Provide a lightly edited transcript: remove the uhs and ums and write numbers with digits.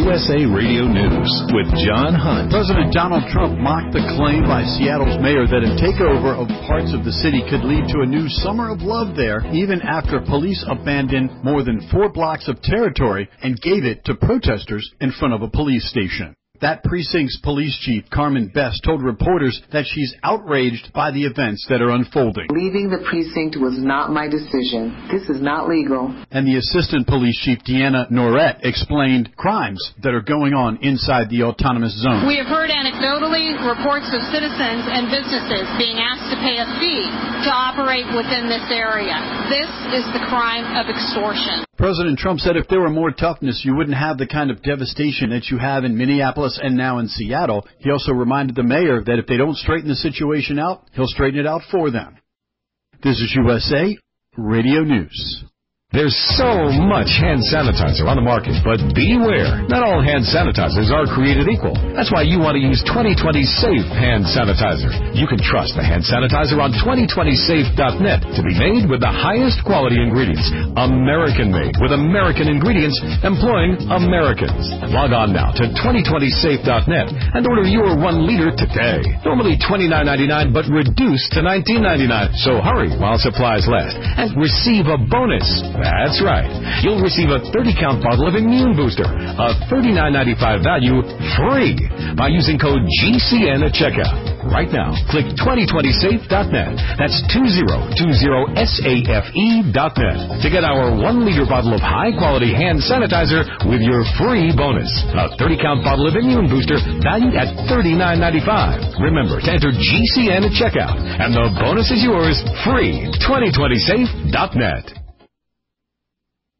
USA Radio News with John Hunt. President Donald Trump mocked the claim by Seattle's mayor that a takeover of parts of the city could lead to a new summer of love there, even after police abandoned more than 4 blocks of territory and gave it to protesters in front of a police station. That precinct's police chief, Carmen Best, told reporters that she's outraged by the events that are unfolding. Leaving the precinct was not my decision. This is not legal. And the assistant police chief, Deanna Norette, explained crimes that are going on inside the autonomous zone. We have heard anecdotally reports of citizens and businesses being asked to pay a fee to operate within this area. This is the crime of extortion. President Trump said if there were more toughness, you wouldn't have the kind of devastation that you have in Minneapolis and now in Seattle. He also reminded the mayor that if they don't straighten the situation out, he'll straighten it out for them. This is USA Radio News. There's so much hand sanitizer on the market, but beware. Not all hand sanitizers are created equal. That's why you want to use 2020 Safe Hand Sanitizer. You can trust the hand sanitizer on 2020safe.net to be made with the highest quality ingredients. American-made with American ingredients employing Americans. Log on now to 2020safe.net and order your 1 liter today. Normally $29.99 but reduced to $19.99. So hurry while supplies last and receive a bonus. That's right. You'll receive a 30-count bottle of Immune Booster, a $39.95 value, free by using code GCN at checkout. Right now, click 2020safe.net. That's 2020safe.net to get our 1-liter bottle of high-quality hand sanitizer with your free bonus. A 30-count bottle of Immune Booster valued at $39.95. Remember to enter GCN at checkout, and the bonus is yours free. 2020safe.net.